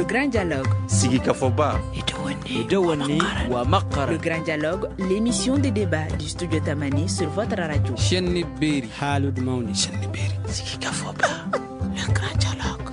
Le Grand Dialogue. Sigi Kafoba. Le Grand Dialogue, l'émission de débat du studio Tamani sur votre radio. Shenni Beri. Halud Mauni. Shenni Beri. Sigi Kafoba. Le Grand Dialogue.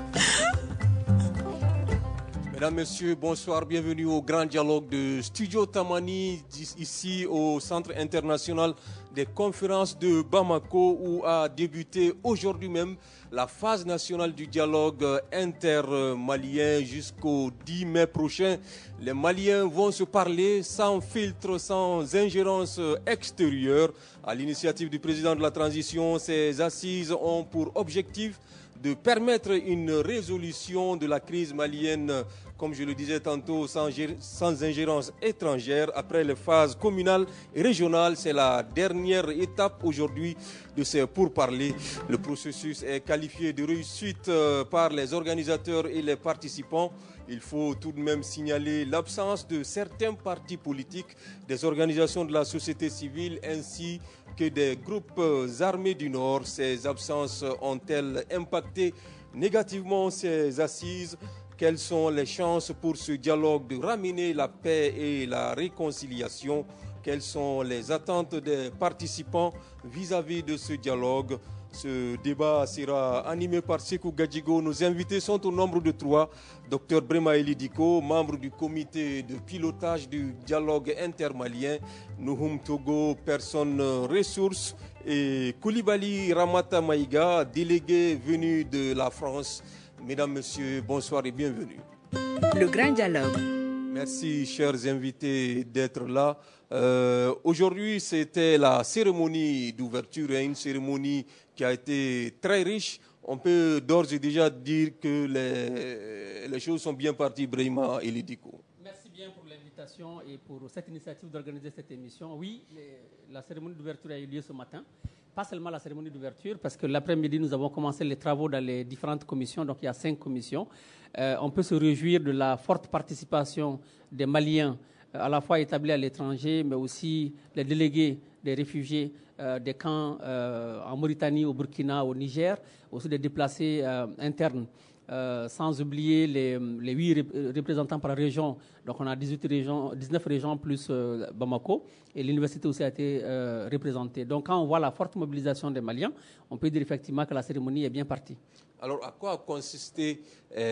Mesdames, Messieurs, bonsoir, bienvenue au Grand Dialogue de Studio Tamani, ici au Centre international des conférences de Bamako, où a débuté aujourd'hui même la phase nationale du dialogue inter-malien jusqu'au 10 mai prochain. Les Maliens vont se parler sans filtre, sans ingérence extérieure. À l'initiative du président de la transition, ces assises ont pour objectif de permettre une résolution de la crise malienne, comme je le disais tantôt, sans ingérence étrangère. Après les phases communales et régionales, c'est la dernière étape aujourd'hui de ces pourparlers. Le processus est qualifié de réussite par les organisateurs et les participants. Il faut tout de même signaler l'absence de certains partis politiques, des organisations de la société civile ainsi que des groupes armés du Nord. Ces absences ont-elles impacté négativement ces assises ? Quelles sont les chances pour ce dialogue de ramener la paix et la réconciliation ? Quelles sont les attentes des participants vis-à-vis de ce dialogue ? Ce débat sera animé par Sekou Gadjigo. Nos invités sont au nombre de 3. Dr Brema Elidiko, membre du comité de pilotage du dialogue intermalien. Nouhoum Togo, personne ressource. Et Koulibaly Ramata Maïga, délégué venu de la France. Mesdames, Messieurs, bonsoir et bienvenue. Le Grand Dialogue. Merci, chers invités, d'être là. Aujourd'hui, c'était la cérémonie d'ouverture, une cérémonie qui a été très riche. On peut d'ores et déjà dire que les choses sont bien parties, Brahima Elidiko. Merci bien pour l'invitation et pour cette initiative d'organiser cette émission. Oui, la cérémonie d'ouverture a eu lieu ce matin. Pas seulement la cérémonie d'ouverture, parce que l'après-midi, nous avons commencé les travaux dans les différentes commissions. Donc, il y a 5 commissions. On peut se réjouir de la forte participation des Maliens, à la fois établis à l'étranger, mais aussi les délégués des réfugiés des camps en Mauritanie, au Burkina, au Niger, aussi des déplacés internes. Sans oublier les 8 représentants par région. Donc on a 19 régions plus Bamako. Et l'université aussi a été représentée. Donc quand on voit la forte mobilisation des Maliens, on peut dire effectivement que la cérémonie est bien partie. Alors à quoi a consisté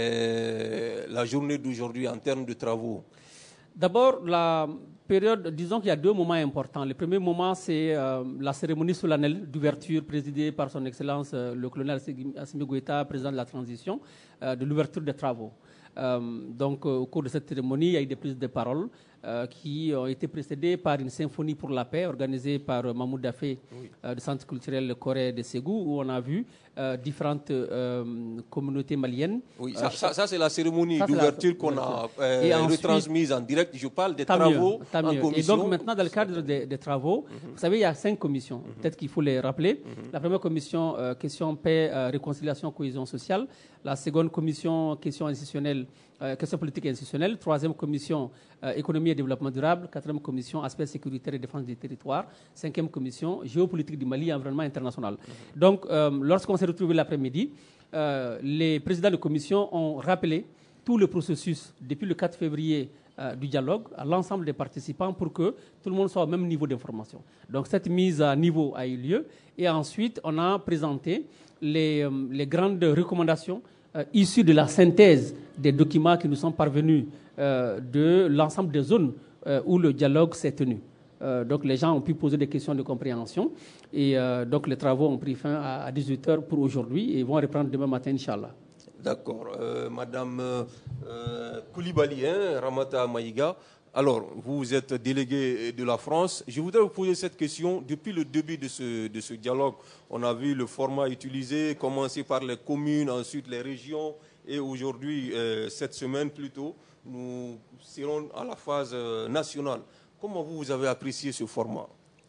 la journée d'aujourd'hui en termes de travaux ? D'abord, la période, disons qu'il y a 2 moments importants. Le premier moment, c'est la cérémonie solennelle d'ouverture présidée par son Excellence le colonel Assimi Goïta, président de la transition, de l'ouverture des travaux. Donc, au cours de cette cérémonie, il y a eu des prises de parole qui ont été précédées par une symphonie pour la paix organisée par Mahmoud Dafé du Centre culturel Corée de Ségou, où on a vu différentes communautés maliennes. Oui, ça c'est la cérémonie d'ouverture qu'on a retransmise en direct. Je parle des travaux en commission. Et donc maintenant, dans le cadre des travaux, vous savez, il y a 5 commissions. Peut-être qu'il faut les rappeler. La première commission, question paix, réconciliation, cohésion sociale. La seconde commission, question institutionnelle, question politique et institutionnelle. Troisième commission, économie et développement durable. Quatrième commission, aspect sécuritaire et défense des territoires. Cinquième commission, géopolitique du Mali et environnement international. Donc, lorsqu'on s'est retrouvés l'après-midi, les présidents de commission ont rappelé tout le processus depuis le 4 février du dialogue à l'ensemble des participants pour que tout le monde soit au même niveau d'information. Donc, cette mise à niveau a eu lieu. Et ensuite, on a présenté les grandes recommandations issues de la synthèse des documents qui nous sont parvenus de l'ensemble des zones où le dialogue s'est tenu. Donc les gens ont pu poser des questions de compréhension et donc les travaux ont pris fin à 18h pour aujourd'hui et vont reprendre demain matin, Inch'Allah. D'accord. Madame Koulibaly, Ramata Maïga, alors vous êtes délégué de la France. Je voudrais vous poser cette question. Depuis le début de ce dialogue, on a vu le format utilisé, commencer par les communes, ensuite les régions et aujourd'hui, cette semaine plutôt, nous serons à la phase nationale. Comment vous avez apprécié ce format ?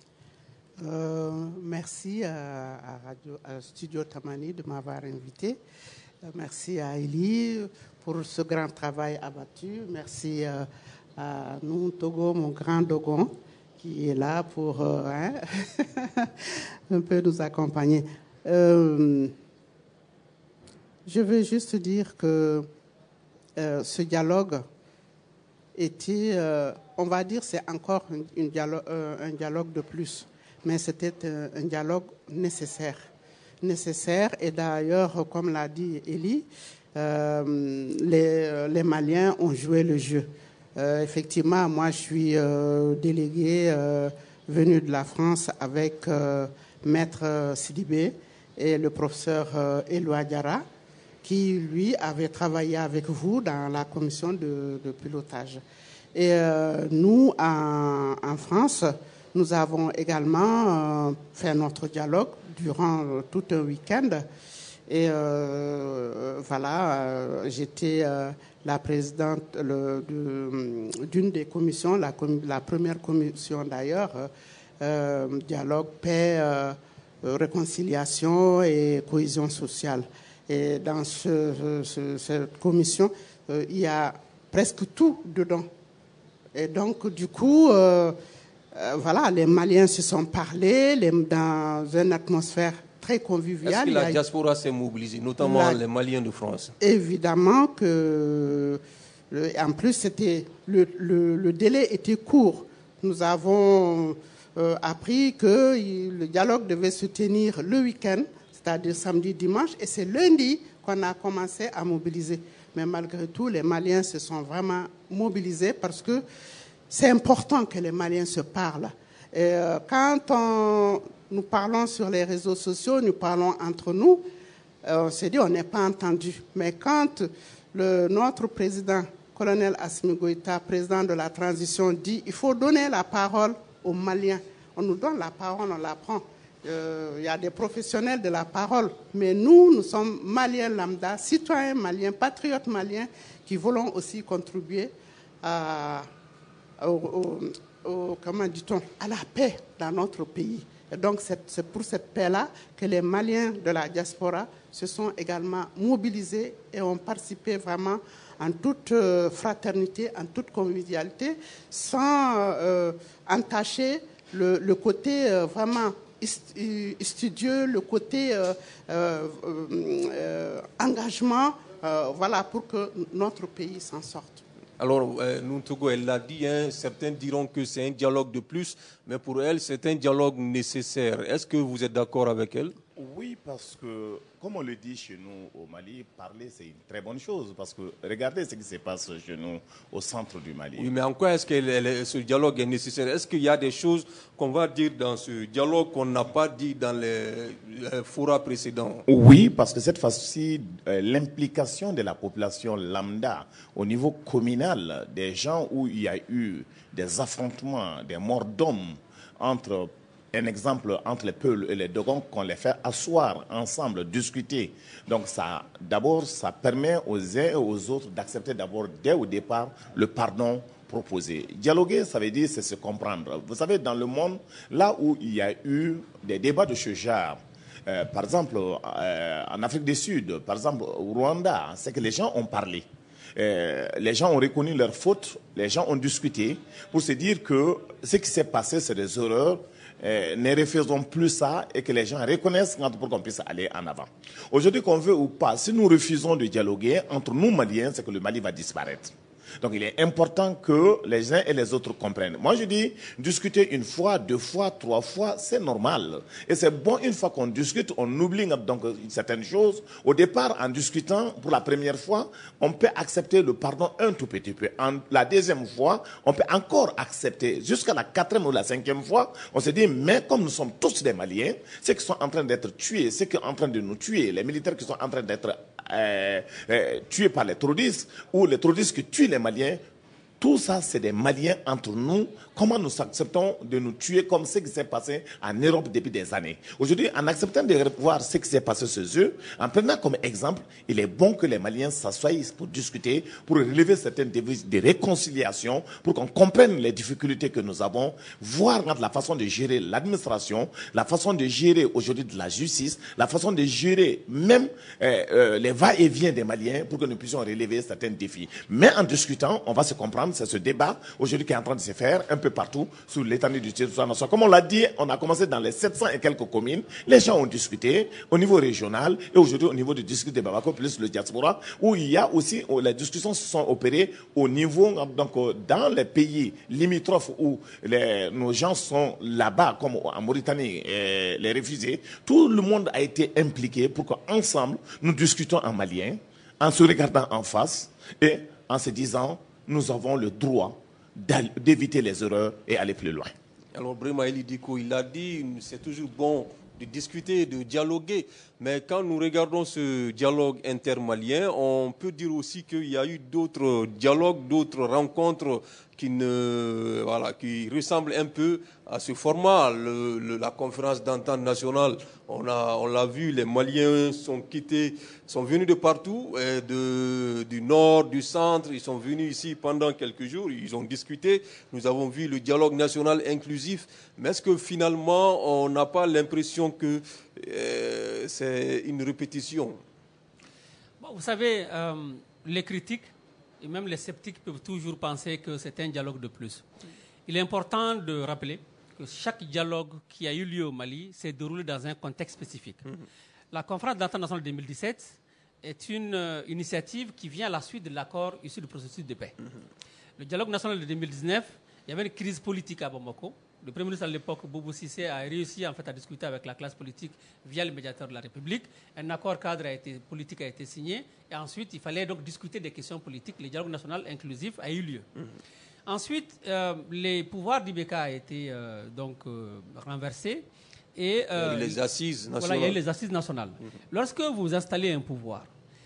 Merci à Studio Tamani de m'avoir invité. Merci à Eli pour ce grand travail abattu. Merci à nous, Togo, mon grand Dogon, qui est là pour un peu nous accompagner. Je veux juste dire que ce dialogue était, on va dire, c'est encore un dialogue de plus, mais c'était un dialogue nécessaire. Et d'ailleurs, comme l'a dit Elie, les Maliens ont joué le jeu. Effectivement, moi, je suis délégué venu de la France avec Maître Sidibé et le professeur Eloi Diarra, qui, lui, avait travaillé avec vous dans la commission de pilotage. Et nous, en France, nous avons également fait notre dialogue durant tout un week-end. Et voilà, j'étais la présidente d'une des commissions, la première commission d'ailleurs, dialogue, paix, réconciliation et cohésion sociale. Et dans cette commission, il y a presque tout dedans. Et donc, du coup, voilà, les Maliens se sont parlé dans une atmosphère très conviviale. Est-ce que la diaspora s'est mobilisée, notamment les Maliens de France? Évidemment que, en plus, le délai était court. Nous avons appris que le dialogue devait se tenir le week-end, c'est-à-dire samedi, dimanche, et c'est lundi qu'on a commencé à mobiliser. Mais malgré tout, les Maliens se sont vraiment mobilisés parce que c'est important que les Maliens se parlent. Et quand nous parlons sur les réseaux sociaux, nous parlons entre nous, on s'est dit on n'est pas entendu. Mais quand notre président, colonel Assimi Goïta, président de la transition, dit il faut donner la parole aux Maliens, on nous donne la parole, on la prend. Il y a des professionnels de la parole, mais nous sommes Maliens lambda, citoyens maliens, patriotes maliens, qui voulons aussi contribuer comment dit-on, à la paix dans notre pays. Et donc c'est pour cette paix-là que les Maliens de la diaspora se sont également mobilisés et ont participé vraiment en toute fraternité, en toute convivialité, sans entacher le côté vraiment studieux, le côté engagement, voilà, pour que notre pays s'en sorte. Alors, Nuntogo, elle l'a dit, hein, certains diront que c'est un dialogue de plus, mais pour elle, c'est un dialogue nécessaire. Est-ce que vous êtes d'accord avec elle? Oui, parce que, comme on le dit chez nous au Mali, parler, c'est une très bonne chose. Parce que regardez ce qui se passe chez nous au centre du Mali. Oui, mais en quoi est-ce que ce dialogue est nécessaire? Est-ce qu'il y a des choses qu'on va dire dans ce dialogue qu'on n'a pas dit dans les forats précédents? Oui, parce que cette fois-ci, l'implication de la population lambda au niveau communal, des gens où il y a eu des affrontements, des morts d'hommes entre... Un exemple entre les Peuls et les Dogons, qu'on les fait asseoir ensemble, discuter. Donc d'abord, ça permet aux uns et aux autres d'accepter d'abord dès au départ le pardon proposé. Dialoguer, ça veut dire c'est se comprendre. Vous savez, dans le monde, là où il y a eu des débats de ce genre, par exemple en Afrique du Sud, par exemple au Rwanda, c'est que les gens ont parlé. Les gens ont reconnu leurs fautes, les gens ont discuté pour se dire que ce qui s'est passé, c'est des horreurs. Ne refaisons plus ça et que les gens reconnaissent pour qu'on puisse aller en avant. Aujourd'hui, qu'on veut ou pas, si nous refusons de dialoguer entre nous Maliens, c'est que le Mali va disparaître. Donc il est important que les uns et les autres comprennent. Moi je dis, discuter une fois, deux fois, trois fois, c'est normal. Et c'est bon, une fois qu'on discute, on oublie donc certaines choses. Au départ, en discutant pour la première fois, on peut accepter le pardon un tout petit peu. La deuxième fois, on peut encore accepter. Jusqu'à la quatrième ou la cinquième fois, on se dit, mais comme nous sommes tous des Maliens, ceux qui sont en train d'être tués, ceux qui sont en train de nous tuer, les militaires qui sont en train d'être tués par les terroristes, ou les terroristes qui tuent les Maliens, tout ça, c'est des Maliens entre nous. Comment nous acceptons de nous tuer comme ce qui s'est passé en Europe depuis des années? Aujourd'hui, en acceptant de voir ce qui s'est passé chez eux, en prenant comme exemple, il est bon que les Maliens s'assoient pour discuter, pour relever certaines devises de réconciliation, pour qu'on comprenne les difficultés que nous avons, voir la façon de gérer l'administration, la façon de gérer aujourd'hui de la justice, la façon de gérer même les va-et-vient des Maliens pour que nous puissions relever certains défis. Mais en discutant, on va se comprendre. programme, c'est ce débat aujourd'hui qui est en train de se faire un peu partout sur l'étendue du territoire national. Comme on l'a dit, on a commencé dans les 700 et quelques communes. Les gens ont discuté au niveau régional et aujourd'hui au niveau du district de Bamako plus le diaspora, où il y a aussi, où les discussions se sont opérées au niveau, donc dans les pays limitrophes où nos gens sont là-bas, comme en Mauritanie, les réfugiés. Tout le monde a été impliqué pour qu'ensemble, nous discutons en malien, en se regardant en face et en se disant, nous avons le droit d'éviter les erreurs et aller plus loin. Alors, Brema Eli Diko, il a dit, c'est toujours bon de discuter, de dialoguer. Mais quand nous regardons ce dialogue intermalien, on peut dire aussi qu'il y a eu d'autres dialogues, d'autres rencontres qui ressemblent un peu à ce format. La conférence d'entente nationale, on l'a vu, les Maliens sont venus de partout, du nord, du centre, ils sont venus ici pendant quelques jours, ils ont discuté. Nous avons vu le dialogue national inclusif. Mais est-ce que finalement, on n'a pas l'impression que c'est une répétition? Bon, vous savez, les critiques et même les sceptiques peuvent toujours penser que c'est un dialogue de plus. Il est important de rappeler que chaque dialogue qui a eu lieu au Mali s'est déroulé dans un contexte spécifique. La conférence d'entente nationale 2017 est une initiative qui vient à la suite de l'accord issu du processus de paix. Le dialogue national de 2019, il y avait une crise politique à Bamako. Le Premier ministre à l'époque, Boubou Cissé, a réussi en fait, à discuter avec la classe politique via le médiateur de la République. Un accord cadre politique a été signé. Et ensuite, il fallait donc discuter des questions politiques. Le dialogue national inclusif a eu lieu. Ensuite, les pouvoirs d'IBK ont été renversés. Et, les assises nationales. Voilà, il y a eu les assises nationales. Lorsque vous installez un pouvoir,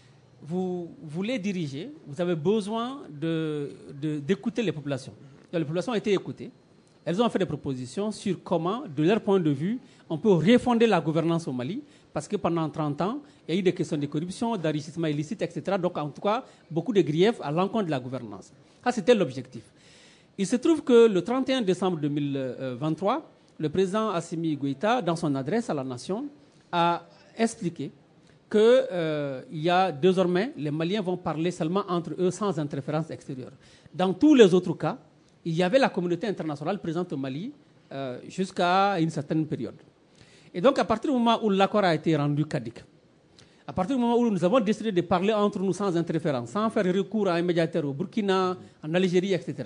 vous voulez diriger, vous avez besoin d'écouter les populations. Donc, les populations ont été écoutées. Elles ont fait des propositions sur comment, de leur point de vue, on peut refonder la gouvernance au Mali, parce que pendant 30 ans, il y a eu des questions de corruption, d'enrichissement illicite, etc. Donc, en tout cas, beaucoup de griefs à l'encontre de la gouvernance. Ça, c'était l'objectif. Il se trouve que le 31 décembre 2023, le président Assimi Goïta, dans son adresse à la nation, a expliqué qu'il y a désormais, les Maliens vont parler seulement entre eux sans interférence extérieure. Dans tous les autres cas, il y avait la communauté internationale présente au Mali jusqu'à une certaine période. Et donc, à partir du moment où l'accord a été rendu caduc, à partir du moment où nous avons décidé de parler entre nous sans interférence, sans faire recours à un médiateur au Burkina, en Algérie, etc.,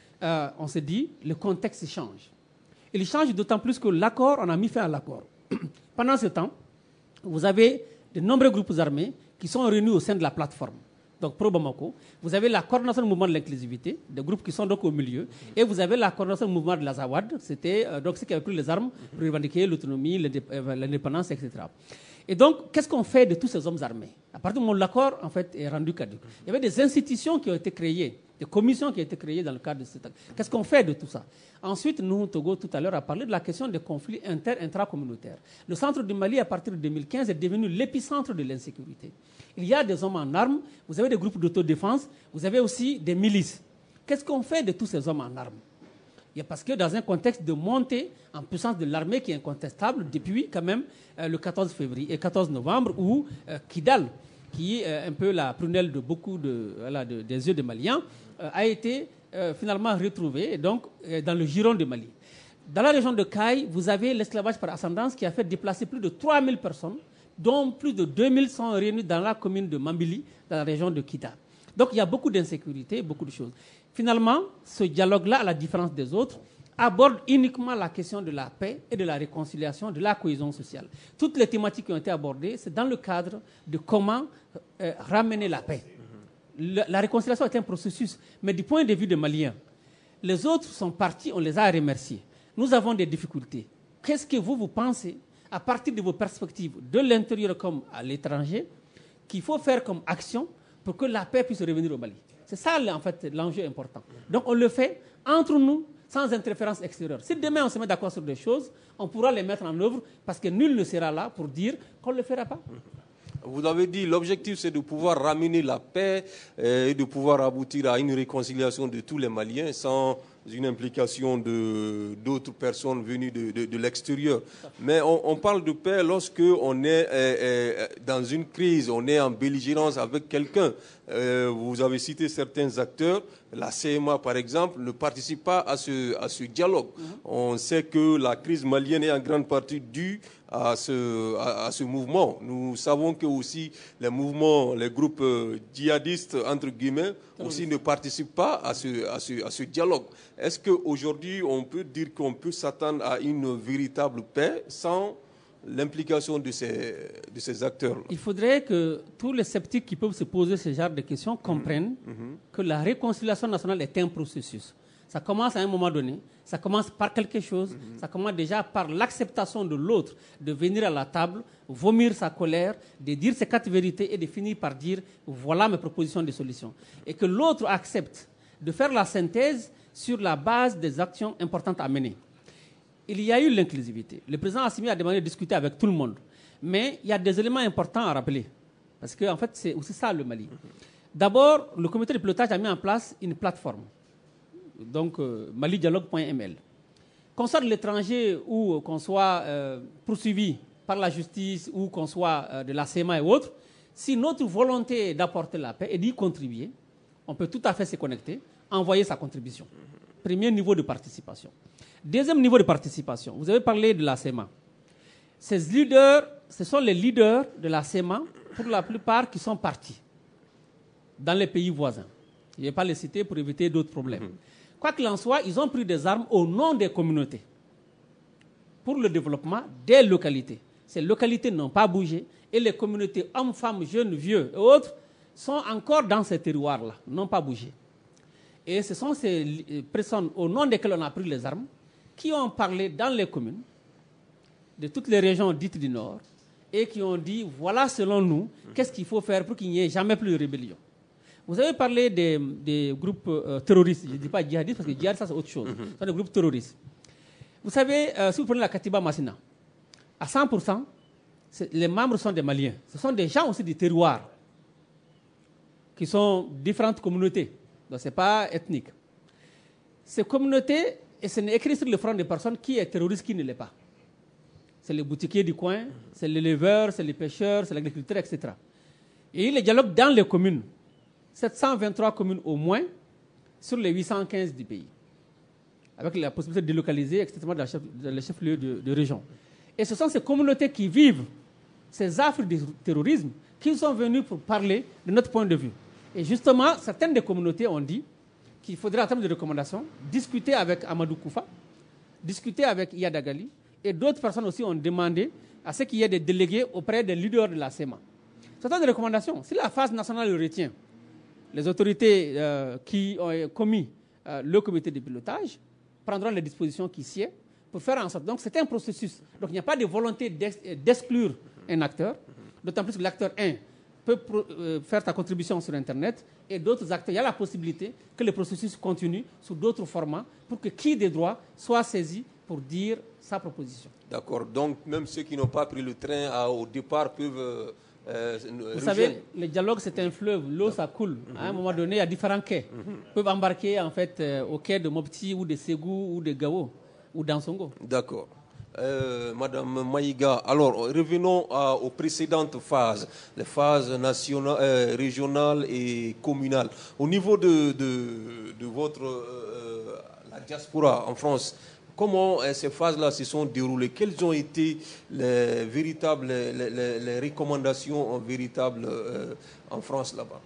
on s'est dit, le contexte change. Il change d'autant plus que l'accord, on a mis fin à l'accord. Pendant ce temps, vous avez de nombreux groupes armés qui sont réunis au sein de la plateforme. Donc pro-Bamako, vous avez la coordination du mouvement de l'inclusivité, des groupes qui sont donc au milieu, et vous avez la coordination du mouvement de l'Azawad, c'était donc ceux qui avaient pris les armes pour revendiquer l'autonomie, l'indépendance, etc. Et donc, qu'est-ce qu'on fait de tous ces hommes armés? À partir du moment où l'accord en fait, est rendu caduc, il y avait des institutions qui ont été créées, des commissions qui ont été créées dans le cadre de cet accord. Qu'est-ce qu'on fait de tout ça? Ensuite, nous, Togo, tout à l'heure, a parlé de la question des conflits intracommunautaires. Le centre du Mali, à partir de 2015, est devenu l'épicentre de l'insécurité. Il y a des hommes en armes, vous avez des groupes d'autodéfense, vous avez aussi des milices. Qu'est-ce qu'on fait de tous ces hommes en armes? Parce que dans un contexte de montée en puissance de l'armée qui est incontestable depuis quand même le 14 février et 14 novembre où Kidal, qui est un peu la prunelle de beaucoup des yeux des Maliens, a été finalement retrouvé donc, dans le giron de Mali. Dans la région de Caille, vous avez l'esclavage par ascendance qui a fait déplacer plus de 3000 personnes, dont plus de 2000 sont réunis dans la commune de Mambili, dans la région de Kita. Donc il y a beaucoup d'insécurité, beaucoup de choses. Finalement, ce dialogue-là, à la différence des autres, aborde uniquement la question de la paix et de la réconciliation, de la cohésion sociale. Toutes les thématiques qui ont été abordées, c'est dans le cadre de comment ramener la paix. La réconciliation est un processus, mais du point de vue des Maliens, les autres sont partis, on les a remerciés. Nous avons des difficultés. Qu'est-ce que vous pensez, à partir de vos perspectives, de l'intérieur comme à l'étranger, qu'il faut faire comme action pour que la paix puisse revenir au Mali? C'est ça, en fait, l'enjeu important. Donc, on le fait entre nous, sans interférence extérieure. Si demain, on se met d'accord sur des choses, on pourra les mettre en œuvre parce que nul ne sera là pour dire qu'on ne le fera pas. Vous avez dit l'objectif, c'est de pouvoir ramener la paix et de pouvoir aboutir à une réconciliation de tous les Maliens sans une implication d'autres personnes venues de l'extérieur. Mais on parle de paix lorsque on est dans une crise, on est en belligérance avec quelqu'un. Vous avez cité certains acteurs, la CMA, par exemple, ne participe pas à ce dialogue. On sait que la crise malienne est en grande partie due à ce mouvement. Nous savons que aussi les mouvements, les groupes djihadistes, entre guillemets, aussi ne participent pas à ce dialogue. Est-ce qu'aujourd'hui, on peut dire qu'on peut s'attendre à une véritable paix sans l'implication de ces acteurs-là? Il faudrait que tous les sceptiques qui peuvent se poser ce genre de questions comprennent que la réconciliation nationale est un processus. Ça commence à un moment donné, ça commence par quelque chose, ça commence déjà par l'acceptation de l'autre, de venir à la table, vomir sa colère, de dire ses 4 vérités et de finir par dire voilà mes propositions de solutions. Et que l'autre accepte de faire la synthèse sur la base des actions importantes à mener. Il y a eu l'inclusivité. Le président Assimi a demandé de discuter avec tout le monde. Mais il y a des éléments importants à rappeler. Parce qu'en fait, c'est aussi ça le Mali. D'abord, le comité de pilotage a mis en place une plateforme. Donc, malidialogue.ml. Qu'on soit de l'étranger ou qu'on soit poursuivi par la justice ou qu'on soit de la CMA et autres, si notre volonté est d'apporter la paix et d'y contribuer, on peut tout à fait se connecter, envoyer sa contribution. Premier niveau de participation. Deuxième niveau de participation, vous avez parlé de la CEMA. Ces leaders, ce sont les leaders de la CEMA, pour la plupart, qui sont partis dans les pays voisins. Je ne vais pas les citer pour éviter d'autres problèmes. Quoi qu'il en soit, ils ont pris des armes au nom des communautés pour le développement des localités. Ces localités n'ont pas bougé et les communautés, hommes, femmes, jeunes, vieux et autres, sont encore dans ces terroirs-là, n'ont pas bougé. Et ce sont ces personnes au nom desquelles on a pris les armes qui ont parlé dans les communes de toutes les régions dites du Nord et qui ont dit, voilà selon nous, qu'est-ce qu'il faut faire pour qu'il n'y ait jamais plus de rébellion. Vous avez parlé des groupes terroristes, je ne dis pas djihadistes parce que djihad, ça c'est autre chose. Ce sont des groupes terroristes. Vous savez, si vous prenez la Katiba Massina, à 100%, les membres sont des Maliens. Ce sont des gens aussi du terroir qui sont différentes communautés. Donc ce n'est pas ethnique. Ces communautés, et ce n'est écrit sur le front des personnes qui est terroriste, qui ne l'est pas. C'est les boutiquiers du coin, c'est les éleveurs, c'est les pêcheurs, c'est l'agriculteur, etc. Et il y a des dialogues dans les communes. 723 communes au moins sur les 815 du pays. Avec la possibilité de délocaliser, etc., dans les chefs-lieux de région. Et ce sont ces communautés qui vivent ces affres du terrorisme qui sont venus pour parler de notre point de vue. Et justement, certaines des communautés ont dit qu'il faudrait, en termes de recommandations, discuter avec Amadou Koufa, discuter avec Iyad Agali, et d'autres personnes aussi ont demandé à ce qu'il y ait des délégués auprès des leaders de la CEMA. Ce sont des recommandations. Si la phase nationale le retient, les autorités qui ont commis le comité de pilotage prendront les dispositions qui sied pour faire en sorte. Donc c'est un processus. Donc il n'y a pas de volonté d'exclure un acteur, d'autant plus que l'acteur 1 peut faire ta contribution sur Internet et d'autres acteurs. Il y a la possibilité que le processus continue sous d'autres formats pour que qui des droits soit saisi pour dire sa proposition. D'accord. Donc même ceux qui n'ont pas pris le train au départ peuvent... Vous savez, le dialogue c'est un fleuve, l'eau ça coule. À un moment donné, il y a différents quais. Ils peuvent embarquer en fait au quai de Mopti ou de Ségou ou de Gao ou d'Ansongo. D'accord. Madame Maïga, alors revenons aux précédentes phases, les phases nationales, régionales et communales. Au niveau de votre la diaspora en France, comment ces phases-là se sont déroulées? Quelles ont été les recommandations véritables en France là-bas?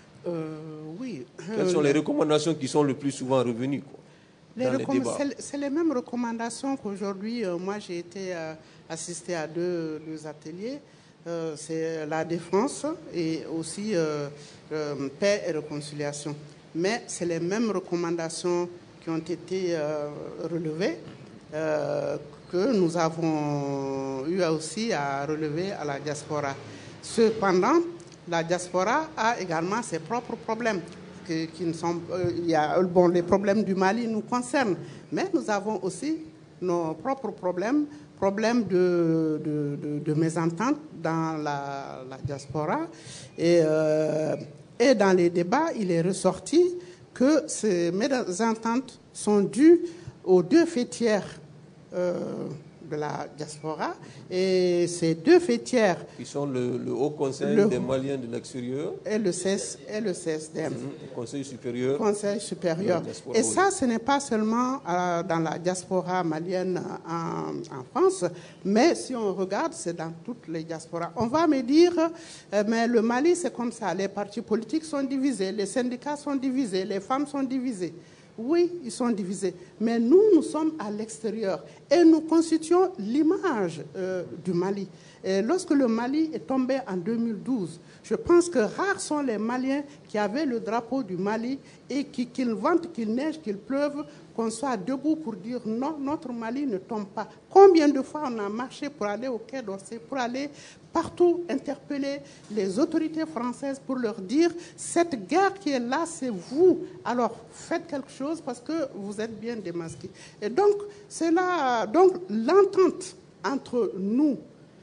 Oui. Quelles sont les recommandations qui sont le plus souvent revenues c'est les mêmes recommandations qu'aujourd'hui. Moi, j'ai été assisté à deux ateliers. C'est la défense et aussi paix et réconciliation. Mais c'est les mêmes recommandations qui ont été relevées que nous avons eu aussi à relever à la diaspora. Cependant, la diaspora a également ses propres problèmes. Qui ne sont, les problèmes du Mali nous concernent, mais nous avons aussi nos propres problèmes de mésentente dans la diaspora. Et dans les débats, il est ressorti que ces mésententes sont dues aux deux faits tiers de la diaspora. Et ces deux fêtières... Qui sont le Haut Conseil des Maliens de l'extérieur. Et le CSDM. Le Conseil supérieur. Conseil supérieur. Et ça, ce n'est pas seulement dans la diaspora malienne en France, mais si on regarde, c'est dans toutes les diasporas. On va me dire, mais le Mali, c'est comme ça. Les partis politiques sont divisés, les syndicats sont divisés, les femmes sont divisées. Oui, ils sont divisés. Mais nous sommes à l'extérieur et nous constituons l'image du Mali. Et lorsque le Mali est tombé en 2012, je pense que rares sont les Maliens qui avaient le drapeau du Mali et qu'il vente, qu'il neige, qu'il pleuve, qu'on soit debout pour dire non, notre Mali ne tombe pas. Combien de fois on a marché pour aller au Quai d'Orsay, pour aller partout interpeller les autorités françaises pour leur dire cette guerre qui est là, c'est vous. Alors faites quelque chose parce que vous êtes bien démasqués. Et donc c'est là, donc l'entente entre nous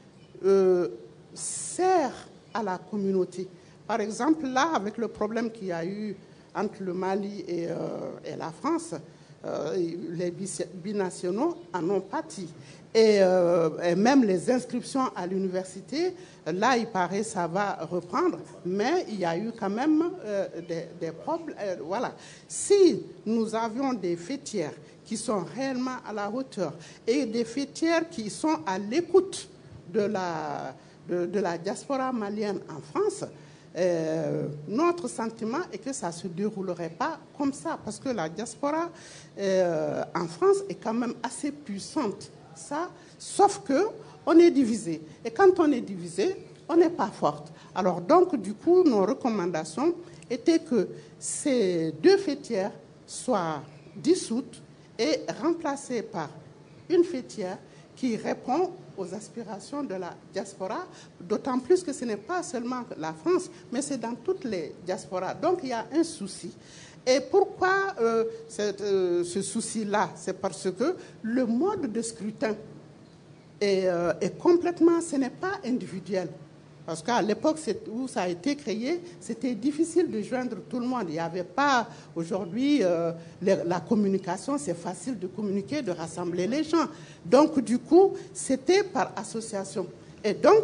sert à la communauté. Par exemple, là, avec le problème qu'il y a eu entre le Mali et la France, les binationaux en ont pâti. Et même les inscriptions à l'université, là, il paraît que ça va reprendre, mais il y a eu quand même des problèmes. Voilà. Si nous avions des fêtières qui sont réellement à la hauteur et des fêtières qui sont à l'écoute de la diaspora malienne en France, notre sentiment est que ça ne se déroulerait pas comme ça, parce que la diaspora en France est quand même assez puissante. Ça, sauf qu'on est divisé. Et quand on est divisé, on n'est pas forte. Alors donc, du coup, nos recommandations étaient que ces deux fêtières soient dissoutes et remplacées par une fêtière qui répond aux aspirations de la diaspora, d'autant plus que ce n'est pas seulement la France, mais c'est dans toutes les diasporas. Donc il y a un souci. Et pourquoi ce souci-là? C'est parce que le mode de scrutin est complètement, ce n'est pas individuel. Parce qu'à l'époque où ça a été créé, c'était difficile de joindre tout le monde. Il n'y avait pas, aujourd'hui, la communication, c'est facile de communiquer, de rassembler les gens. Donc, du coup, c'était par association. Et donc,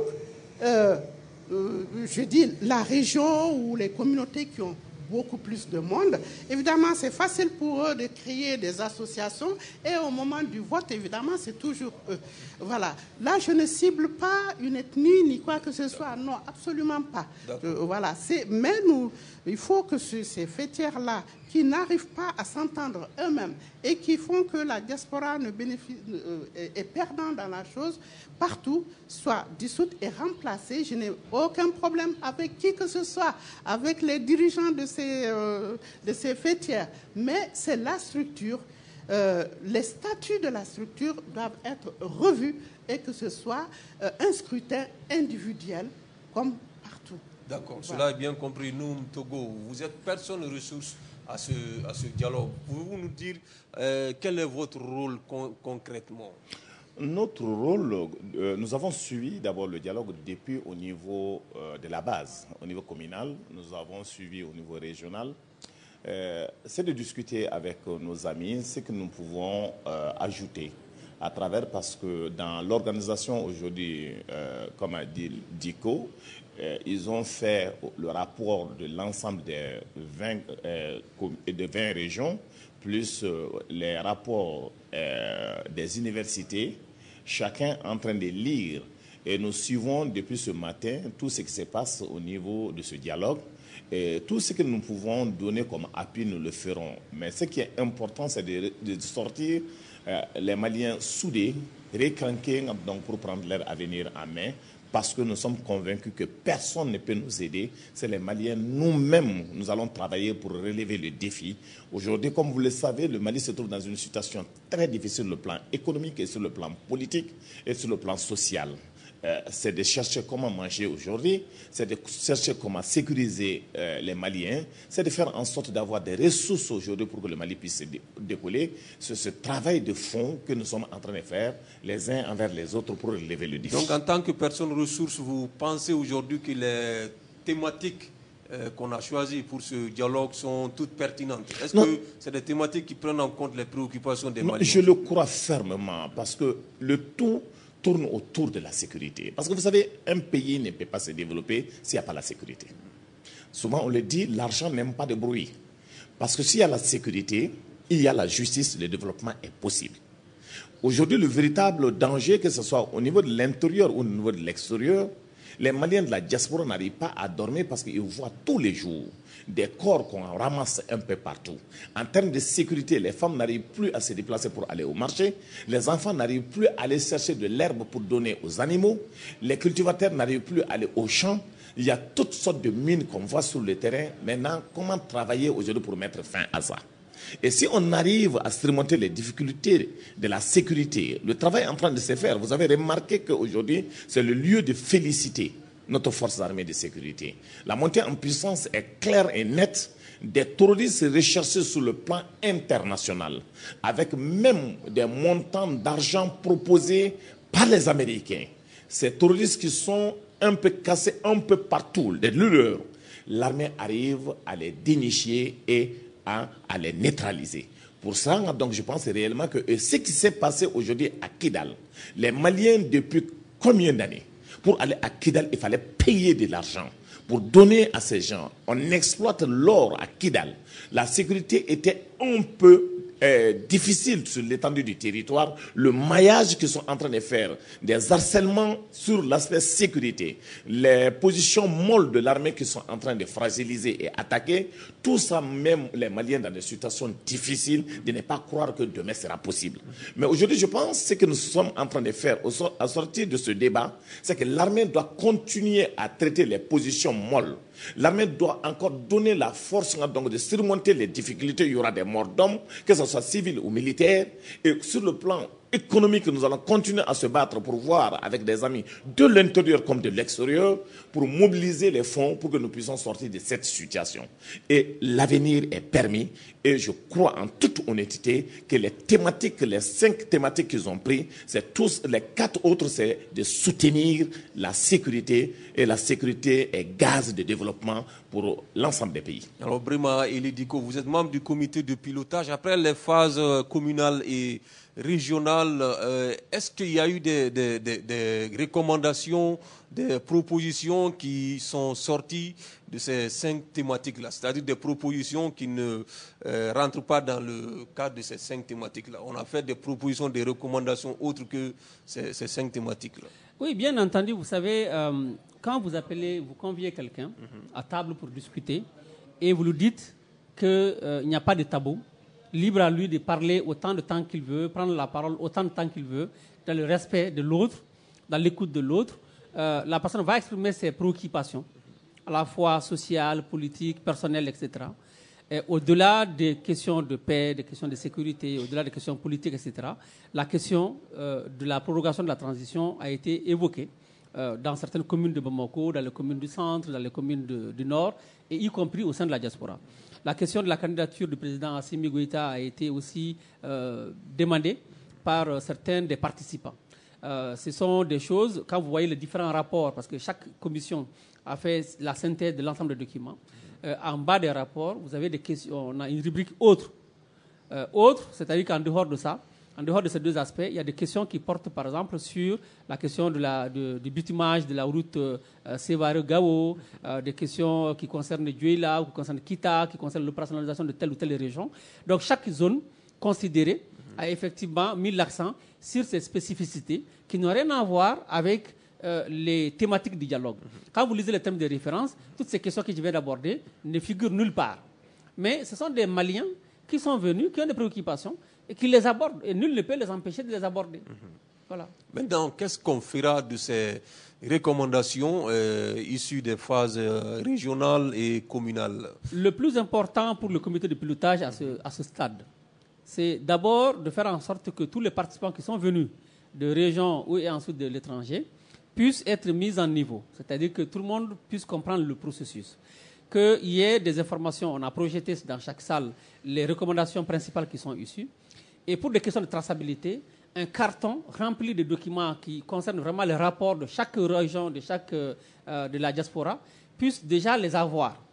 je dis, la région ou les communautés qui ont beaucoup plus de monde, évidemment, c'est facile pour eux de créer des associations et au moment du vote, évidemment, c'est toujours eux. Voilà. Là, je ne cible pas une ethnie ni quoi que ce soit. Non, absolument pas. Voilà. Mais il faut que ces fêtières-là, qui n'arrivent pas à s'entendre eux-mêmes et qui font que la diaspora est perdante dans la chose, partout, soient dissoutes et remplacées. Je n'ai aucun problème avec qui que ce soit, avec les dirigeants de ces fêtières. Mais c'est la structure. Les statuts de la structure doivent être revus et que ce soit un scrutin individuel comme partout. D'accord, voilà. Cela est bien compris. Nous, Togo, vous êtes personne ressource à ce dialogue. Pouvez-vous nous dire quel est votre rôle concrètement? Notre rôle, nous avons suivi d'abord le dialogue depuis au niveau de la base, au niveau communal. Nous avons suivi au niveau régional. C'est de discuter avec nos amis ce que nous pouvons ajouter à travers, parce que dans l'organisation aujourd'hui, comme a dit DICO, ils ont fait le rapport de l'ensemble des 20 régions, plus les rapports des universités, chacun en train de lire. Et nous suivons depuis ce matin tout ce qui se passe au niveau de ce dialogue. Et tout ce que nous pouvons donner comme appui, nous le ferons. Mais ce qui est important, c'est de sortir les Maliens soudés, récranqués donc pour prendre leur avenir en main, parce que nous sommes convaincus que personne ne peut nous aider. C'est les Maliens nous-mêmes, nous allons travailler pour relever le défi. Aujourd'hui, comme vous le savez, le Mali se trouve dans une situation très difficile sur le plan économique et sur le plan politique et sur le plan social. C'est de chercher comment manger aujourd'hui, c'est de chercher comment sécuriser les Maliens, c'est de faire en sorte d'avoir des ressources aujourd'hui pour que le Mali puisse se décoller. C'est ce travail de fond que nous sommes en train de faire les uns envers les autres pour relever le défi. Donc en tant que personne ressource, vous pensez aujourd'hui que les thématiques qu'on a choisies pour ce dialogue sont toutes pertinentes. Est-ce Non. que c'est des thématiques qui prennent en compte les préoccupations des Non, Maliens? je le crois fermement parce que le tout tourne autour de la sécurité. Parce que vous savez, un pays ne peut pas se développer s'il n'y a pas la sécurité. Souvent, on le dit, l'argent n'aime pas de bruit. Parce que s'il y a la sécurité, il y a la justice, le développement est possible. Aujourd'hui, le véritable danger, que ce soit au niveau de l'intérieur ou au niveau de l'extérieur, les Maliens de la diaspora n'arrivent pas à dormir parce qu'ils voient tous les jours des corps qu'on ramasse un peu partout. En termes de sécurité, les femmes n'arrivent plus à se déplacer pour aller au marché. Les enfants n'arrivent plus à aller chercher de l'herbe pour donner aux animaux. Les cultivateurs n'arrivent plus à aller au champ. Il y a toutes sortes de mines qu'on voit sur le terrain. Maintenant, comment travailler aujourd'hui pour mettre fin à ça? Et si on arrive à surmonter les difficultés de la sécurité, le travail est en train de se faire. Vous avez remarqué qu'aujourd'hui, c'est le lieu de féliciter notre force armée de sécurité. La montée en puissance est claire et nette. Des terroristes recherchés sur le plan international, avec même des montants d'argent proposés par les Américains. Ces terroristes qui sont un peu cassés un peu partout, des lueurs, l'armée arrive à les dénicher et à les neutraliser. Pour ça, donc, je pense réellement que ce qui s'est passé aujourd'hui à Kidal, les Maliens, depuis combien d'années, pour aller à Kidal, il fallait payer de l'argent pour donner à ces gens. On exploite l'or à Kidal. La sécurité était un peu difficile sur l'étendue du territoire. Le maillage qu'ils sont en train de faire, des harcèlements sur l'aspect sécurité, les positions molles de l'armée qui sont en train de fragiliser et attaquer, tout ça, même les Maliens dans des situations difficiles, de ne pas croire que demain sera possible. Mais aujourd'hui, je pense que ce que nous sommes en train de faire à sortir de ce débat, c'est que l'armée doit continuer à traiter les positions molles. L'armée doit encore donner la force donc, de surmonter les difficultés. Il y aura des morts d'hommes, que ce soit civils ou militaires. Et sur le plan économique, nous allons continuer à se battre pour voir avec des amis de l'intérieur comme de l'extérieur, pour mobiliser les fonds pour que nous puissions sortir de cette situation. Et l'avenir est permis. Et je crois en toute honnêteté que les thématiques, les 5 thématiques qu'ils ont pris, c'est tous, les 4 autres, c'est de soutenir la sécurité. Et la sécurité est gaz de développement pour l'ensemble des pays. Alors, Brima Elidiko, vous êtes membre du comité de pilotage. Après les phases communales et régionales, est-ce qu'il y a eu des recommandations, des propositions qui sont sorties de ces 5 thématiques-là, c'est-à-dire des propositions qui ne rentrent pas dans le cadre de ces 5 thématiques-là? On a fait des propositions, des recommandations autres que ces 5 thématiques-là. Oui, bien entendu, vous savez, quand vous conviez quelqu'un à table pour discuter et vous lui dites qu'il n'y a pas de tabou, libre à lui de parler autant de temps qu'il veut, prendre la parole autant de temps qu'il veut, dans le respect de l'autre, dans l'écoute de l'autre, la personne va exprimer ses préoccupations, à la fois sociales, politiques, personnelles, etc. Et au-delà des questions de paix, des questions de sécurité, au-delà des questions politiques, etc., la question de la prorogation de la transition a été évoquée dans certaines communes de Bamako, dans les communes du centre, dans les communes du nord, et y compris au sein de la diaspora. La question de la candidature du président Assimi Goïta a été aussi demandée par certains des participants. Ce sont des choses, quand vous voyez les différents rapports, parce que chaque commission a fait la synthèse de l'ensemble des documents, en bas des rapports, vous avez des questions, on a une rubrique autre. Autre, c'est-à-dire qu'en dehors de ça, en dehors de ces 2 aspects, il y a des questions qui portent par exemple sur la question du bitumage de la route Sévaré-Gao, des questions qui concernent Djuela, qui concernent Kita, qui concernent l'opérationnalisation de telle ou telle région. Donc chaque zone considérée a effectivement mis l'accent sur ces spécificités qui n'ont rien à voir avec les thématiques du dialogue. Quand vous lisez les thèmes de référence, toutes ces questions que je viens d'aborder ne figurent nulle part. Mais ce sont des Maliens qui sont venus, qui ont des préoccupations et qui les abordent. Et nul ne peut les empêcher de les aborder. Voilà. Maintenant, qu'est-ce qu'on fera de ces recommandations issues des phases régionales et communales? Le plus important pour le comité de pilotage à ce stade, c'est d'abord de faire en sorte que tous les participants qui sont venus de régions ou et ensuite de l'étranger puissent être mis en niveau. C'est-à-dire que tout le monde puisse comprendre le processus. Qu'il y ait des informations, on a projeté dans chaque salle les recommandations principales qui sont issues. Et pour des questions de traçabilité, un carton rempli de documents qui concernent vraiment les rapports de chaque région, de la diaspora, puisse déjà les avoir.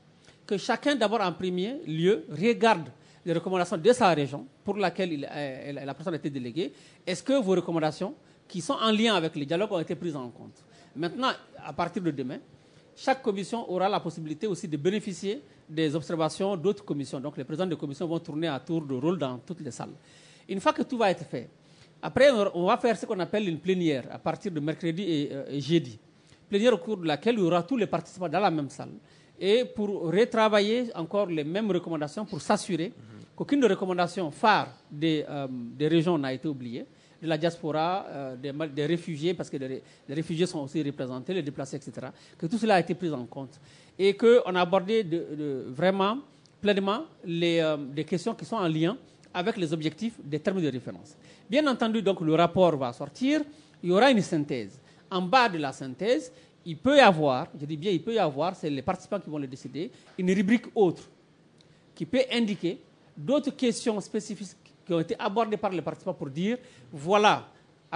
que chacun, d'abord en premier lieu, regarde les recommandations de sa région pour laquelle la personne a été déléguée. Est-ce que vos recommandations, qui sont en lien avec le dialogue, ont été prises en compte? Maintenant, à partir de demain, chaque commission aura la possibilité aussi de bénéficier des observations d'autres commissions. Donc les présidents de commission vont tourner à tour de rôle dans toutes les salles. Une fois que tout va être fait, après on va faire ce qu'on appelle une plénière à partir de mercredi et jeudi. Plénière au cours de laquelle il y aura tous les participants dans la même salle. Et pour retravailler encore les mêmes recommandations pour s'assurer qu'aucune des recommandations phares des régions n'a été oubliée, de la diaspora, des réfugiés, parce que les réfugiés sont aussi représentés, les déplacés, etc., que tout cela a été pris en compte. Et qu'on a abordé vraiment, pleinement, des questions qui sont en lien avec les objectifs des termes de référence. Bien entendu, donc, le rapport va sortir, il y aura une synthèse. En bas de la synthèse, il peut y avoir, je dis bien il peut y avoir, c'est les participants qui vont le décider, une rubrique autre qui peut indiquer d'autres questions spécifiques qui ont été abordées par les participants pour dire, voilà, à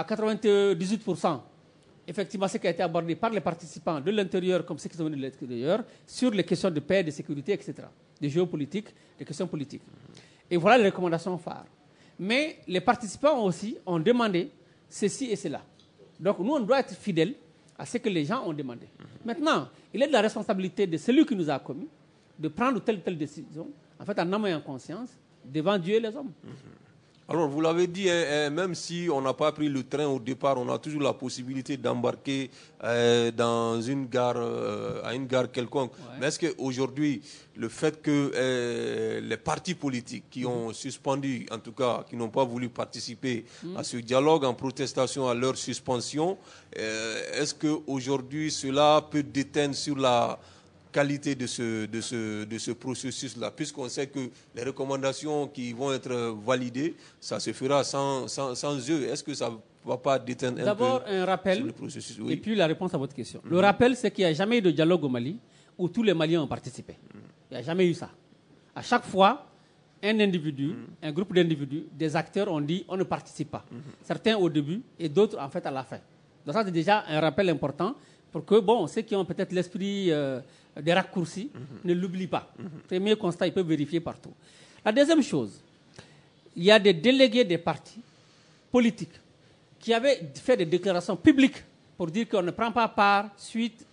98%, effectivement, ce qui a été abordé par les participants de l'intérieur comme ceux qui sont venus de l'extérieur, sur les questions de paix, de sécurité, etc., de géopolitique, des questions politiques. Et voilà les recommandations phares. Mais les participants aussi ont demandé ceci et cela. Donc nous, on doit être fidèles à ce que les gens ont demandé. Maintenant, il est de la responsabilité de celui qui nous a commis de prendre telle ou telle décision, en fait, en âme et en conscience, devant Dieu et les hommes. Alors, vous l'avez dit, même si on n'a pas pris le train au départ, on a toujours la possibilité d'embarquer dans une gare, à une gare quelconque. Ouais. Mais est-ce qu'aujourd'hui, le fait que les partis politiques qui ont suspendu, en tout cas, qui n'ont pas voulu participer à ce dialogue en protestation à leur suspension, est-ce qu'aujourd'hui, cela peut déteindre sur la qualité de ce processus-là, puisqu'on sait que les recommandations qui vont être validées, ça se fera sans eux. Est-ce que ça ne va pas déteindre un peu d'abord un rappel, sur le processus? Oui. Et puis la réponse à votre question. Le rappel, c'est qu'il n'y a jamais eu de dialogue au Mali où tous les Maliens ont participé. Il n'y a jamais eu ça. À chaque fois, un individu, un groupe d'individus, des acteurs ont dit on ne participe pas. Certains au début et d'autres en fait à la fin. Donc ça, c'est déjà un rappel important pour que ceux qui ont peut-être l'esprit des raccourcis ne l'oublient pas. Premier constat, ils peuvent vérifier partout. La deuxième chose, il y a des délégués des partis politiques qui avaient fait des déclarations publiques pour dire qu'on ne prend pas part suite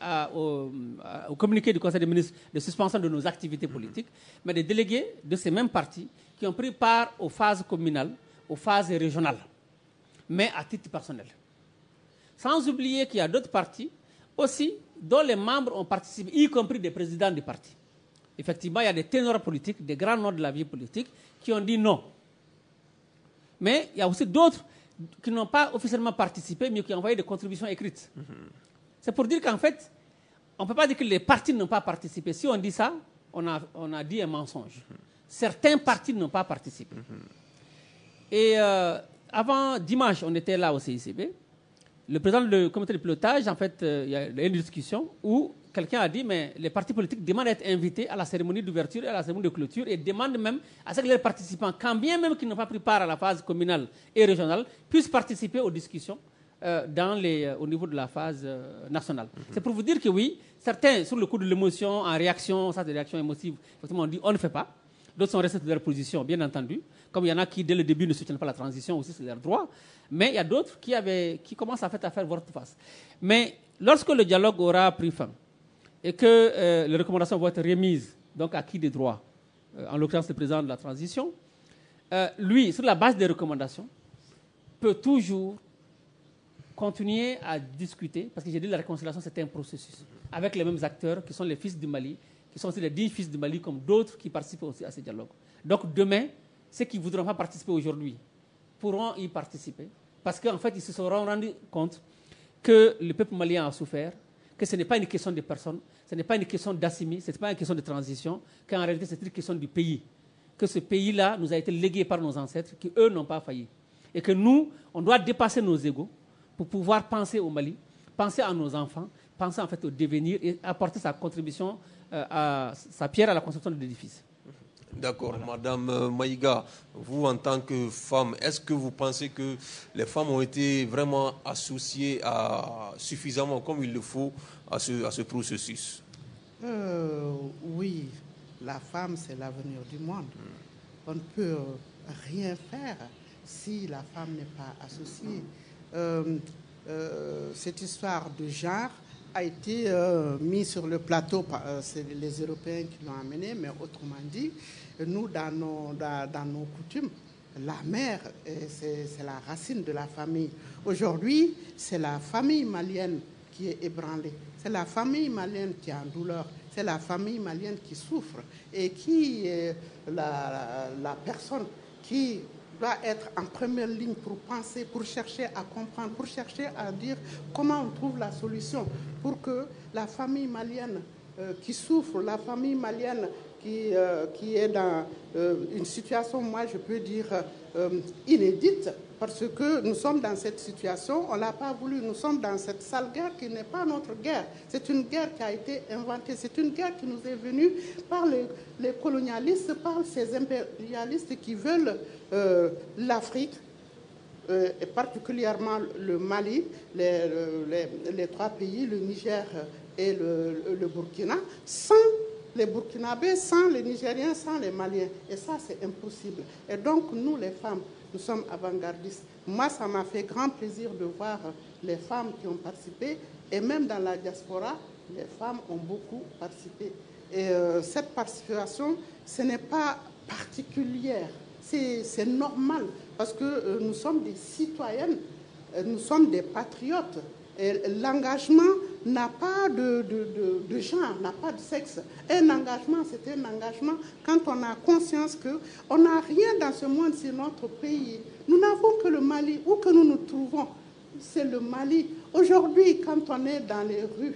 au communiqué du Conseil des ministres de suspension de nos activités politiques, mais des délégués de ces mêmes partis qui ont pris part aux phases communales, aux phases régionales, mais à titre personnel. Sans oublier qu'il y a d'autres partis aussi dont les membres ont participé, y compris des présidents des partis. Effectivement, il y a des ténors politiques, des grands noms de la vie politique, qui ont dit non. Mais il y a aussi d'autres qui n'ont pas officiellement participé, mais qui ont envoyé des contributions écrites. C'est pour dire qu'en fait, on ne peut pas dire que les partis n'ont pas participé. Si on dit ça, on a dit un mensonge. Certains partis n'ont pas participé. Et avant dimanche, on était là au CICB. Le président du comité de pilotage, en fait, il y a eu une discussion où quelqu'un a dit mais les partis politiques demandent d'être invités à la cérémonie d'ouverture et à la cérémonie de clôture et demandent même à ce que les participants, quand bien même qu'ils n'ont pas pris part à la phase communale et régionale, puissent participer aux discussions au niveau de la phase nationale. C'est pour vous dire que oui, certains, sur le coup de l'émotion, en réaction, ça c'est des réactions émotives, effectivement, on dit on ne fait pas. D'autres sont restés sur leur position, bien entendu. Comme il y en a qui, dès le début, ne soutiennent pas la transition, aussi c'est leur droit. Mais il y a d'autres qui commencent à faire volte-face. Mais lorsque le dialogue aura pris fin et que les recommandations vont être remises donc à qui des droits, en l'occurrence le président de la transition, lui, sur la base des recommandations, peut toujours continuer à discuter, parce que j'ai dit la réconciliation, c'était un processus, avec les mêmes acteurs qui sont les fils du Mali, qui sont aussi les dignes fils du Mali, comme d'autres qui participent aussi à ce dialogue. Donc demain, ceux qui ne voudront pas participer aujourd'hui pourront y participer, parce qu'en fait, ils se seront rendus compte que le peuple malien a souffert, que ce n'est pas une question de personnes, ce n'est pas une question d'assimi, ce n'est pas une question de transition, qu'en réalité, c'est une question du pays. Que ce pays-là nous a été légué par nos ancêtres, qu'eux n'ont pas failli. Et que nous, on doit dépasser nos égos pour pouvoir penser au Mali, penser à nos enfants, penser en fait au devenir et apporter sa contribution, sa pierre à la construction de l'édifice. D'accord. Voilà. Madame Maïga, vous en tant que femme, est-ce que vous pensez que les femmes ont été vraiment associées suffisamment comme il le faut à ce processus? Oui, la femme, c'est l'avenir du monde. On ne peut rien faire si la femme n'est pas associée. Cette histoire de genre a été mise sur le plateau, c'est les Européens qui l'ont amené, mais autrement dit, nous, dans nos coutumes, la mère, c'est la racine de la famille. Aujourd'hui, c'est la famille malienne qui est ébranlée. C'est la famille malienne qui est en douleur. C'est la famille malienne qui souffre et qui est la personne qui doit être en première ligne pour penser, pour chercher à comprendre, pour chercher à dire comment on trouve la solution pour que la famille malienne qui souffre, la famille malienne qui est dans une situation, moi je peux dire, inédite, parce que nous sommes dans cette situation, on ne l'a pas voulu, nous sommes dans cette sale guerre qui n'est pas notre guerre. C'est une guerre qui a été inventée, c'est une guerre qui nous est venue par les colonialistes, par ces impérialistes qui veulent l'Afrique, et particulièrement le Mali, les trois pays, le Niger et le Burkina, sans les Burkinabés, sans les Nigériens, sans les Maliens. Et ça, c'est impossible. Et donc, nous, les femmes, nous sommes avant-gardistes. Moi, ça m'a fait grand plaisir de voir les femmes qui ont participé. Et même dans la diaspora, les femmes ont beaucoup participé. Et cette participation, ce n'est pas particulière. C'est normal. Parce que nous sommes des citoyennes, nous sommes des patriotes. Et l'engagement n'a pas de genre, n'a pas de sexe. Un engagement, c'est un engagement quand on a conscience qu'on n'a rien dans ce monde, c'est notre pays. Nous n'avons que le Mali. Où que nous nous trouvons, c'est le Mali. Aujourd'hui, quand on est dans les rues,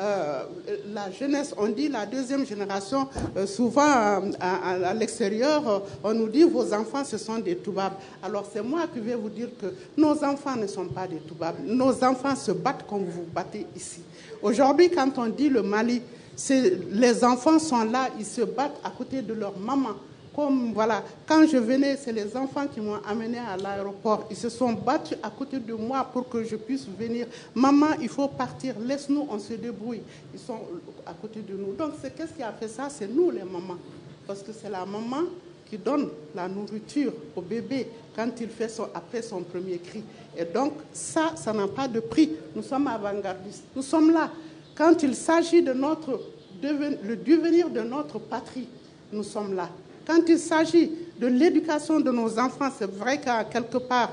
la jeunesse, on dit la deuxième génération, souvent à l'extérieur, on nous dit vos enfants ce sont des toubabs. Alors c'est moi qui vais vous dire que nos enfants ne sont pas des toubabs. Nos enfants se battent comme vous battez ici. Aujourd'hui, quand on dit le Mali, les enfants sont là, ils se battent à côté de leur maman. Comme voilà, quand je venais, c'est les enfants qui m'ont amené à l'aéroport. Ils se sont battus à côté de moi pour que je puisse venir. Maman, il faut partir, laisse-nous, on se débrouille. Ils sont à côté de nous. Donc, qu'est-ce qui a fait ça? C'est nous, les mamans. Parce que c'est la maman qui donne la nourriture au bébé quand il fait après son premier cri. Et donc, ça n'a pas de prix. Nous sommes avant-gardistes. Nous sommes là. Quand il s'agit de le devenir de notre patrie, nous sommes là. Quand il s'agit de l'éducation de nos enfants, c'est vrai qu'à quelque part,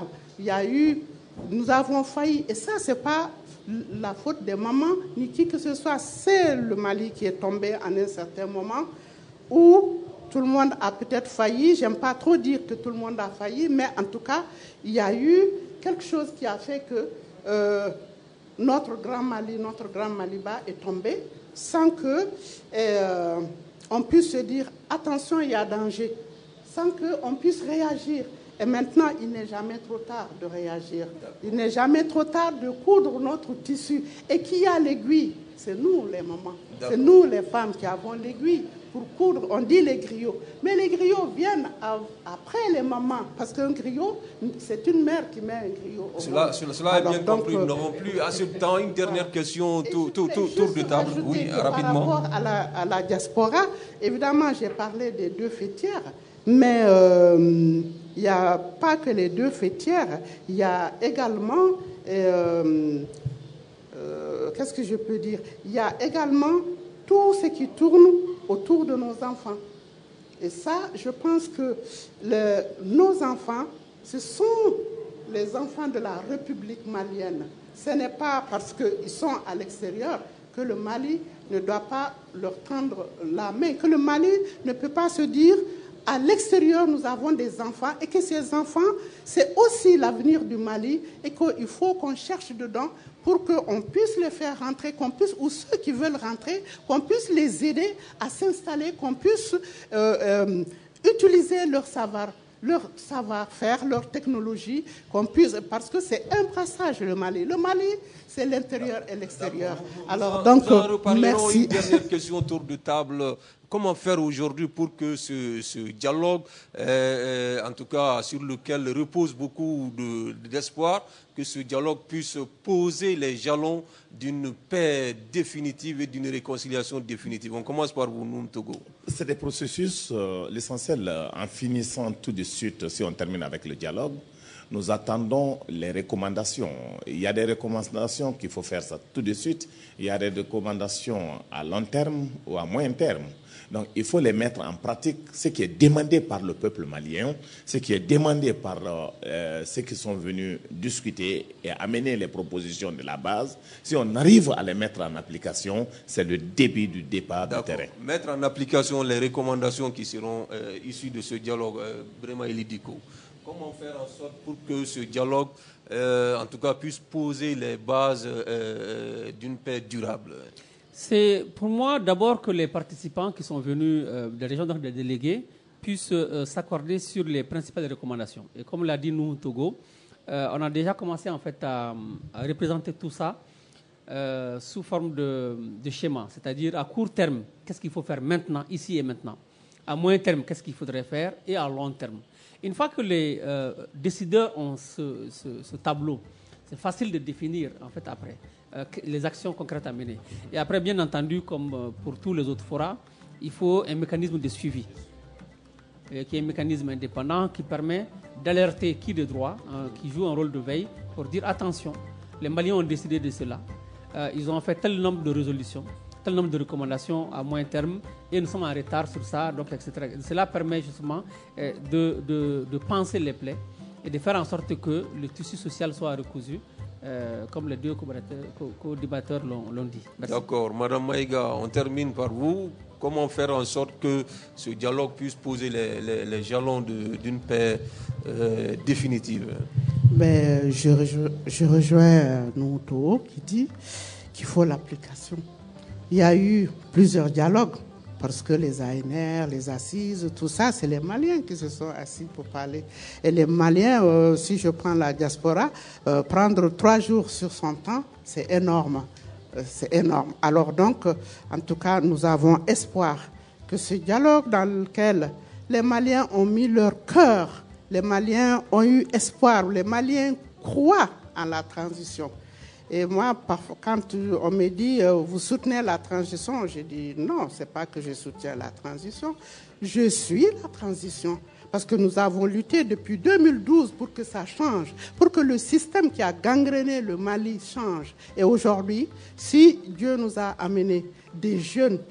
nous avons failli. Et ça, ce n'est pas la faute des mamans, ni qui que ce soit. C'est le Mali qui est tombé en un certain moment où tout le monde a peut-être failli. Je n'aime pas trop dire que tout le monde a failli, mais en tout cas, il y a eu quelque chose qui a fait que notre grand Maliba est tombé sans que... on puisse se dire, attention, il y a danger, sans qu'on puisse réagir. Et maintenant, il n'est jamais trop tard de réagir. Il n'est jamais trop tard de coudre notre tissu. Et qui a l'aiguille? C'est nous, les mamans. C'est nous, les femmes, qui avons l'aiguille pour coudre. On dit les griots. Mais les griots viennent après les mamans. Parce qu'un griot, c'est une mère qui met un griot au monde. Cela est bien compris. Nous n'avons plus assez de temps. Une dernière question, tour de table. Oui, rapidement. Par rapport à la diaspora, évidemment, j'ai parlé des deux fêtières. Mais il n'y a pas que les deux fêtières. Il y a également... qu'est-ce que je peux dire? Il y a également tout ce qui tourne autour de nos enfants. Et ça, je pense que nos enfants, ce sont les enfants de la République malienne. Ce n'est pas parce qu'ils sont à l'extérieur que le Mali ne doit pas leur tendre la main, que le Mali ne peut pas se dire à l'extérieur, nous avons des enfants et que ces enfants, c'est aussi l'avenir du Mali et qu'il faut qu'on cherche dedans pour qu'on puisse les faire rentrer, ou ceux qui veulent rentrer, qu'on puisse les aider à s'installer, qu'on puisse utiliser leur savoir-faire, leur technologie, parce que c'est un brassage le Mali. Le Mali, c'est l'intérieur et l'extérieur. Alors donc, nous en reparlerons. merci. Une dernière question autour de table. comment faire aujourd'hui pour que ce dialogue, en tout cas sur lequel repose beaucoup d'espoir, que ce dialogue puisse poser les jalons d'une paix définitive et d'une réconciliation définitive. On commence par vous, Noum Togo. C'est des processus, l'essentiel, en finissant tout de suite, si on termine avec le dialogue, nous attendons les recommandations. Il y a des recommandations qu'il faut faire ça tout de suite. Il y a des recommandations à long terme ou à moyen terme. Donc, il faut les mettre en pratique, ce qui est demandé par le peuple malien, ce qui est demandé par ceux qui sont venus discuter et amener les propositions de la base. Si on arrive à les mettre en application, c'est le début du départ du terrain. Mettre en application les recommandations qui seront issues de ce dialogue, Brema Elidiko. Comment faire en sorte pour que ce dialogue, en tout cas, puisse poser les bases d'une paix durable? C'est pour moi d'abord que les participants qui sont venus des régions, donc des délégués, puissent s'accorder sur les principales recommandations. Et comme l'a dit nous, Togo, on a déjà commencé en fait à représenter tout ça sous forme de schéma, c'est-à-dire à court terme, qu'est-ce qu'il faut faire maintenant, ici et maintenant. À moyen terme, qu'est-ce qu'il faudrait faire, et à long terme. Une fois que les décideurs ont ce tableau, c'est facile de définir en fait après les actions concrètes à mener. Et après, bien entendu, comme pour tous les autres forats, il faut un mécanisme de suivi, qui est un mécanisme indépendant qui permet d'alerter qui de droit, qui joue un rôle de veille pour dire attention, les Maliens ont décidé de cela, ils ont fait tel nombre de résolutions, tel nombre de recommandations à moyen terme et nous sommes en retard sur ça, donc, etc. Cela permet justement de panser les plaies et de faire en sorte que le tissu social soit recousu, comme les deux co-débatteurs l'ont dit. Merci. D'accord. Madame Maïga, on termine par vous. Comment faire en sorte que ce dialogue puisse poser les jalons d'une paix définitive? Mais je rejoins Nouto qui dit qu'il faut l'application. Il y a eu plusieurs dialogues, parce que les ANR, les assises, tout ça, c'est les Maliens qui se sont assis pour parler. Et les Maliens, si je prends la diaspora, prendre 3 jours sur son temps, c'est énorme. C'est énorme. Alors donc, en tout cas, nous avons espoir que ce dialogue dans lequel les Maliens ont mis leur cœur, les Maliens ont eu espoir, les Maliens croient en la transition. Et moi, parfois, quand on me dit vous soutenez la transition, je dis non, ce n'est pas que je soutiens la transition, je suis la transition. Parce que nous avons lutté depuis 2012 pour que ça change, pour que le système qui a gangréné le Mali change. Et aujourd'hui, si Dieu nous a amené des jeunes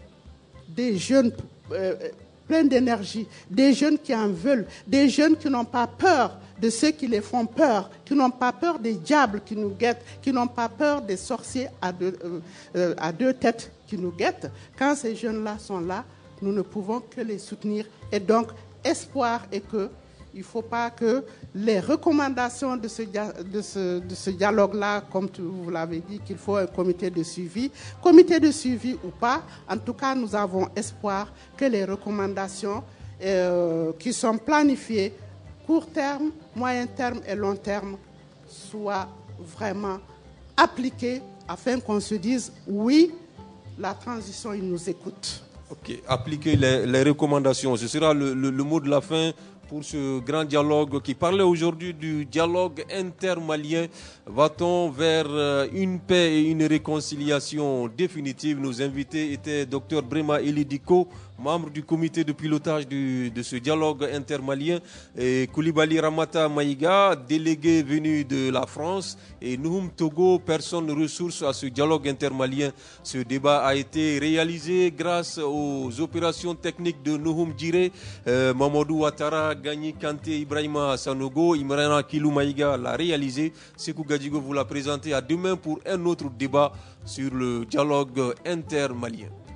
pleins d'énergie, des jeunes qui en veulent, des jeunes qui n'ont pas peur de ceux qui les font peur, qui n'ont pas peur des diables qui nous guettent, qui n'ont pas peur des sorciers à deux têtes qui nous guettent. Quand ces jeunes-là sont là, nous ne pouvons que les soutenir. Et donc, espoir est que il ne faut pas que les recommandations de ce dialogue-là, comme vous l'avez dit, qu'il faut un comité de suivi ou pas, en tout cas, nous avons espoir que les recommandations qui sont planifiées, court terme, moyen terme et long terme, soient vraiment appliquées afin qu'on se dise oui, la transition, il nous écoute. Ok, appliquer les recommandations, ce sera le mot de la fin pour ce grand dialogue qui parlait aujourd'hui du dialogue intermalien. Va-t-on vers une paix et une réconciliation définitive? Nos invités étaient Dr Brema Elidiko, membre du comité de pilotage de ce dialogue intermalien, et Koulibaly Ramata Maïga, délégué venu de la France, et Nouhoum Togo, personne ressource à ce dialogue intermalien. Ce débat a été réalisé grâce aux opérations techniques de Nouhoum Djiré, Mamadou Ouattara, Gagné Kanté, Ibrahima Sanogo, Imrana Kilou Maïga l'a réalisé. Sekou Gadjigo vous l'a présenté. À demain pour un autre débat sur le dialogue intermalien.